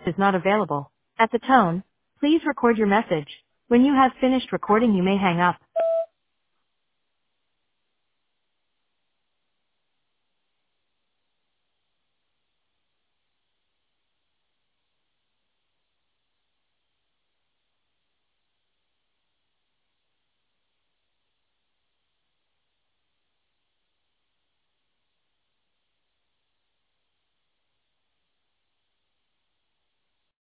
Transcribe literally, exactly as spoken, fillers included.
is not available. At the tone, please record your message. When you have finished recording, you may hang up.